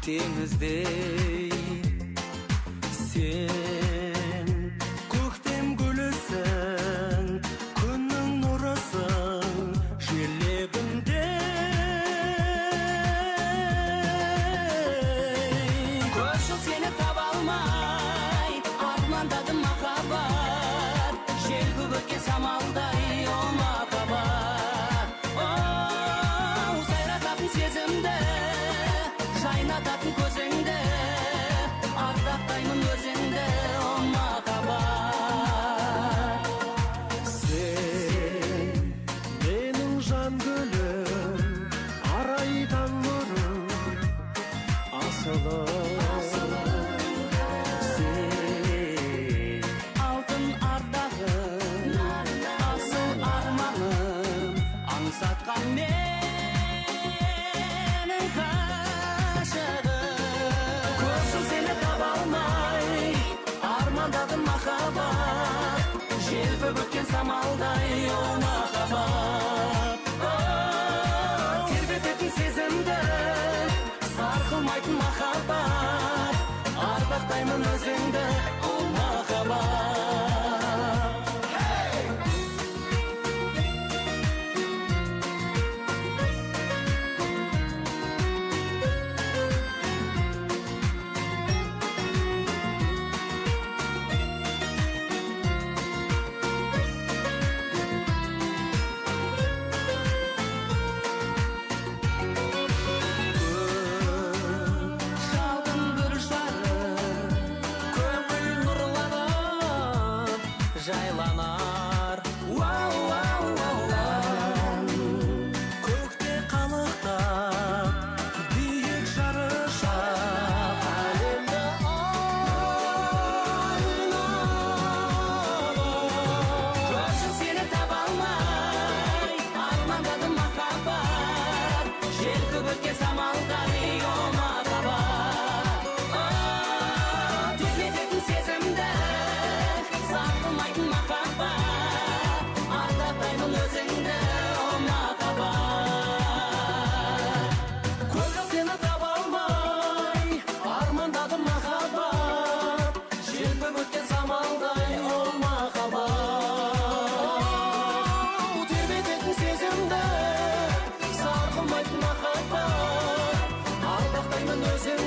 Denizde sen көктем гүлісің, күннің нұрысың жерлебімде. Көшіл сені таба алмай, армандадым махаббат, желпіп өткен самалдай о махаббат. Сайрататын сезімді, жайнататын көзіңді, ардақтаймын өзіңді, о махаббат. Сен менің жан гүлім, арайдан нұрым, асылым. Сен алтын ардағым, асыл арманым, аңсатқан менің ғашығым. Көшіл сені таба алмай, армандадым махаббат, желпіп өткен самалдай о махаббат. Тербететін сезімді, сарқылмайтын махаббат, ардақтаймын өзіңді, о махаббат. Жайланар көкте қалықтап, биік жарышап, әлемді айналып. Көшіл сені таба алмай, армандадым махаббат, желпіп өткен самалдай о махаббат. Тербететін сезімді, сарқылмайтын махаббат, ардақтаймын өзіңді, о махаббат. Көшіл сені таба алмай, армандадым махаббат, желпіп өткен самалдай о махаббат. Тербететін сезімді, сарқылмайтын махаббат, ардақтаймын өзіңді.